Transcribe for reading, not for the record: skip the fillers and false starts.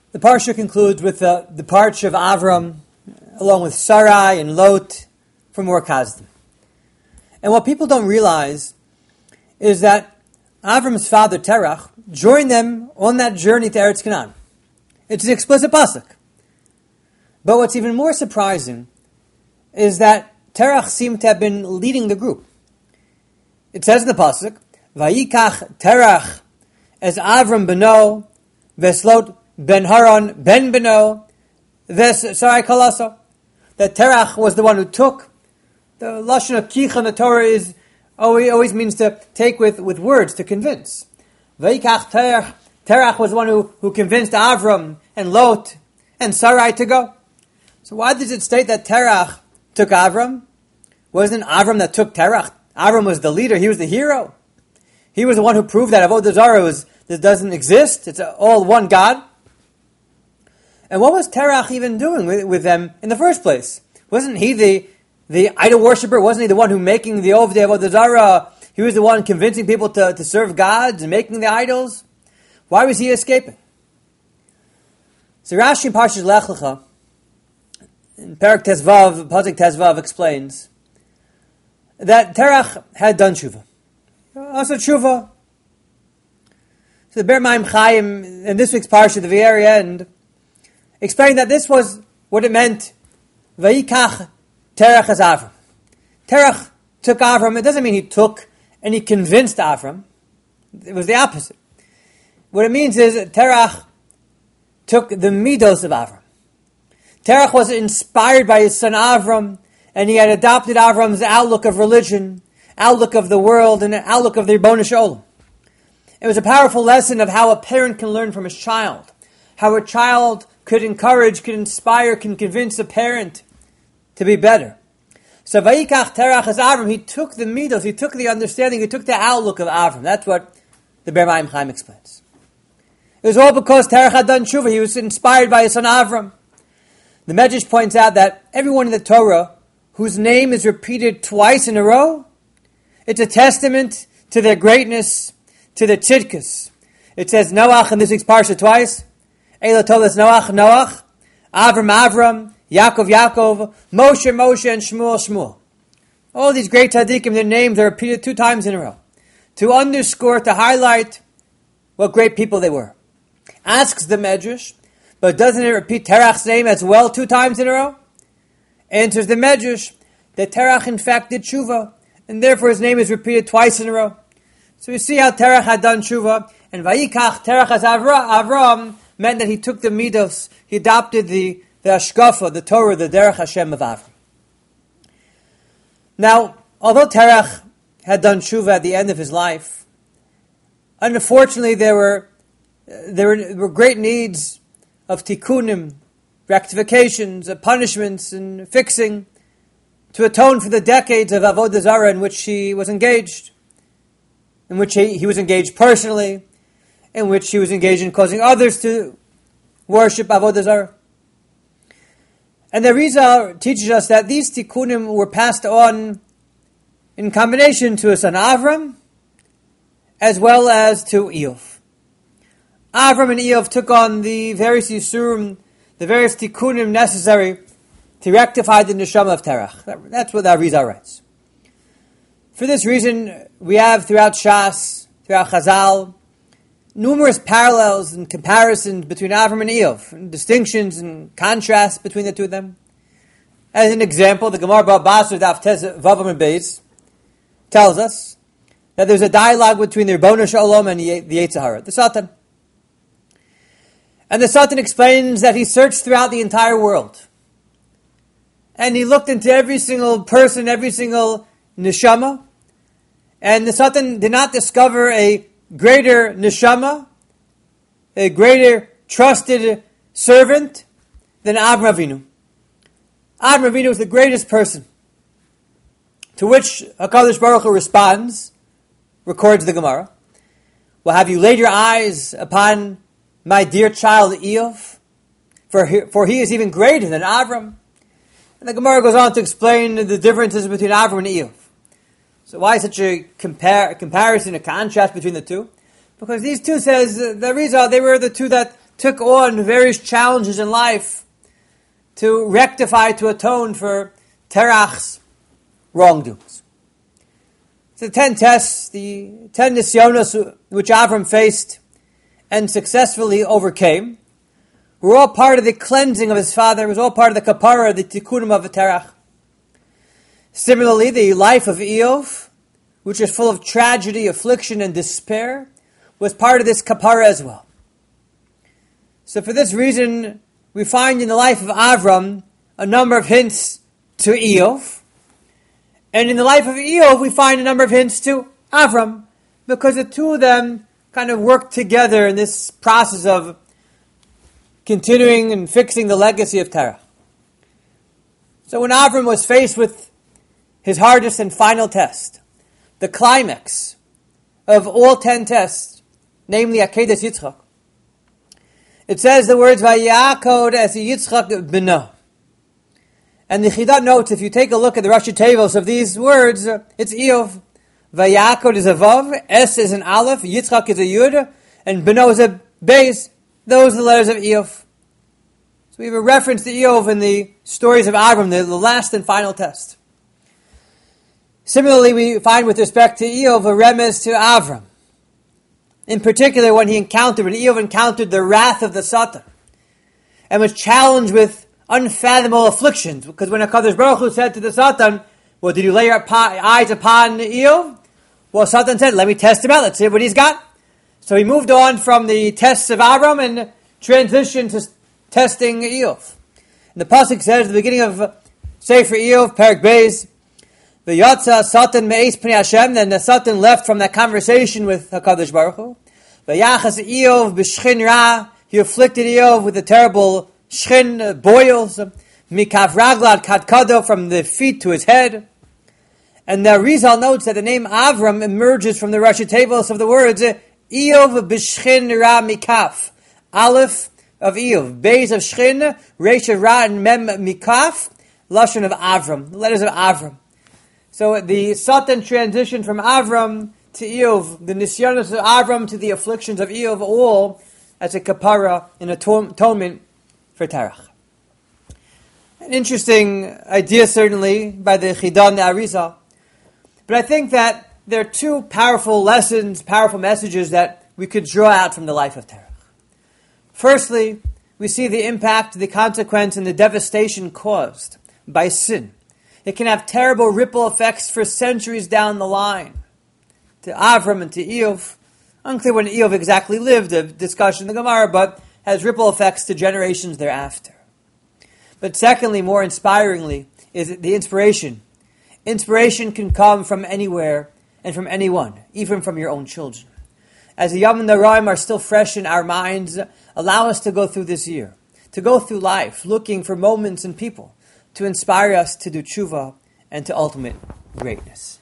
The parsha concludes with the departure of Avram, along with Sarai and Lot, from Ur Kasdim. And what people don't realize is that Avram's father Terach joined them on that journey to Eretz Canaan. It's an explicit pasuk. But what's even more surprising is that Terach seemed to have been leading the group. It says in the pasuk, "Vayikach Terach as Avram beno, veslot ben Haran ben beno, ves Sarai kalaso." That Terach was the one who took. The lashon of kicha in the Torah is always means to take with words, to convince. Vayikach Terach. Terach was the one who convinced Avram and Lot and Sarai to go. So why does it state that Terach took Avram? Wasn't Avram that took Terach? Avram was the leader. He was the hero. He was the one who proved that Avodah Zarah doesn't exist. It's all one God. And what was Terach even doing with them in the first place? Wasn't he the idol worshiper? Wasn't he the one who making the Ovdei Avodah Zarah? He was the one convincing people to serve gods and making the idols. Why was he escaping? So Rashi in Parshas Lech Lecha, in Perek Tezvav, Pasuk Tezvav explains that Terach had done tshuva. Also tshuva. So the Ber Maim Chaim, in this week's parsha, at the very end, explained that this was what it meant, Vayikach Terach as Avram. Terach took Avram. It doesn't mean he took and he convinced Avram. It was the opposite. What it means is that Terach took the midos of Avram. Terach was inspired by his son Avram, and he had adopted Avram's outlook of religion, outlook of the world, and outlook of the Ribono Shel Olam. It was a powerful lesson of how a parent can learn from his child, how a child could encourage, could inspire, can convince a parent to be better. So Vayikach Terach as Avram, he took the midos, he took the understanding, he took the outlook of Avram. That's what the Ber Maim Chaim explains. It was all because Terach had done tshuva. He was inspired by his son Avram. The Medrash points out that everyone in the Torah whose name is repeated twice in a row, it's a testament to their greatness, to their tzidkus. It says Noach in this week's parsha twice. Eila Tolas Noach, Noach. Avram, Avram. Yaakov, Yaakov. Moshe, Moshe, and Shmuel, Shmuel. All these great tzaddikim, their names are repeated 2 times in a row to underscore, to highlight what great people they were. Asks the Medrash, but doesn't it repeat Terach's name as well 2 times in a row? Answers the Medrash that Terach in fact did tshuva, and therefore his name is repeated twice in a row. So we see how Terach had done tshuva, and Vayikach Terach as Avram meant that he took the midos, he adopted the Hashkafa, the Torah, the Derech Hashem of Avram. Now, although Terach had done tshuva at the end of his life, unfortunately there were great needs of tikkunim, rectifications, punishments, and fixing to atone for the decades of Avodah Zarah in which he was engaged, in which he was engaged personally, in which he was engaged in causing others to worship Avodah Zarah. And the Rizal teaches us that these tikkunim were passed on in combination to his son Avram, as well as to Eov. Avram and Eov took on the various yisurim, the various tikkunim necessary to rectify the neshama of Terach. That's what the Arizal writes. For this reason, we have throughout Shas, throughout Chazal, numerous parallels and comparisons between Avram and Eov, and distinctions and contrasts between the two of them. As an example, the Gemara Bava Basra Daf Tes Vav Amud Beis tells us that there's a dialogue between the Ribono Shel Olam and the Yetzer Hara, the Satan. And the Satan explains that he searched throughout the entire world. And he looked into every single person, every single neshama. And the Satan did not discover a greater neshama, a greater trusted servant than Avraham Avinu. Avraham Avinu was the greatest person. To which HaKadosh Baruch Hu responds, records the Gemara, "Well, have you laid your eyes upon my dear child Eov? For he is even greater than Avram." And the Gemara goes on to explain the differences between Avram and Eov. So why such a comparison, a contrast between the two? Because these two, says the Rizal, they were the two that took on various challenges in life to rectify, to atone for Terach's wrongdoings. So the 10 tests, the 10 nisyonos which Avram faced and successfully overcame, were all part of the cleansing of his father. It was all part of the kapara, the tikkunim of Terach. Similarly, the life of Eov, which is full of tragedy, affliction, and despair, was part of this kapara as well. So for this reason, we find in the life of Avram a number of hints to Eov, and in the life of Eov, we find a number of hints to Avram, because the two of them kind of work together in this process of continuing and fixing the legacy of Terach. So when Avram was faced with his hardest and final test, the climax of all 10 tests, namely Akedas Yitzchak, it says the words, Vayakod es Yitzchak b'no. And the Chidat notes, if you take a look at the Rashi Tevos of these words, it's Eov. Vayakod is a Vav, Es is an Aleph, Yitzchak is a Yud, and b'no is a Beis. Those are the letters of Eov. So we have a reference to Eov in the stories of Avram, the last and final test. Similarly, we find with respect to Eov a remez to Avram. In particular, when Eov encountered the wrath of the Satan, and was challenged with unfathomable afflictions, because when HaKadosh Baruch Hu said to the Satan, well, did you lay your eyes upon Eov? Well, Satan said, let me test him out, let's see what he's got. So he moved on from the tests of Avram and transitioned to testing Eov. And the pasuk says at the beginning of Sefer Eov, Perek Beis, V'yatza Satan me'es pnei Hashem, then the Satan left from that conversation with HaKadosh Baruch Hu. V'yachas Eov b'shchin ra, he afflicted Eov with the terrible shchin boils, mikav raglad kadkado, from the feet to his head. And the Rizal notes that the name Avram emerges from the Rashi Tevos of the words Eov b'shchin ra mikaf, Aleph of Eov, Beis of shchin, Resh of ra, and Mem mikaf, Lashon of Avram, the letters of Avram. So the Satan transitioned from Avram to Eov, the nisyonos of Avram to the afflictions of Eov, all as a kapara, an atonement for Terach. An interesting idea, certainly, by the Chidan the Arizal. But I think that there are two powerful lessons, powerful messages that we could draw out from the life of Terach. Firstly, we see the impact, the consequence, and the devastation caused by sin. It can have terrible ripple effects for centuries down the line. To Avram and to Eov, unclear when Eov exactly lived, a discussion in the Gemara, but has ripple effects to generations thereafter. But secondly, more inspiringly, is the inspiration. Inspiration can come from anywhere and from anyone, even from your own children. As the Yom Noraim are still fresh in our minds, allow us to go through this year, to go through life, looking for moments and people to inspire us to do tshuva and to ultimate greatness.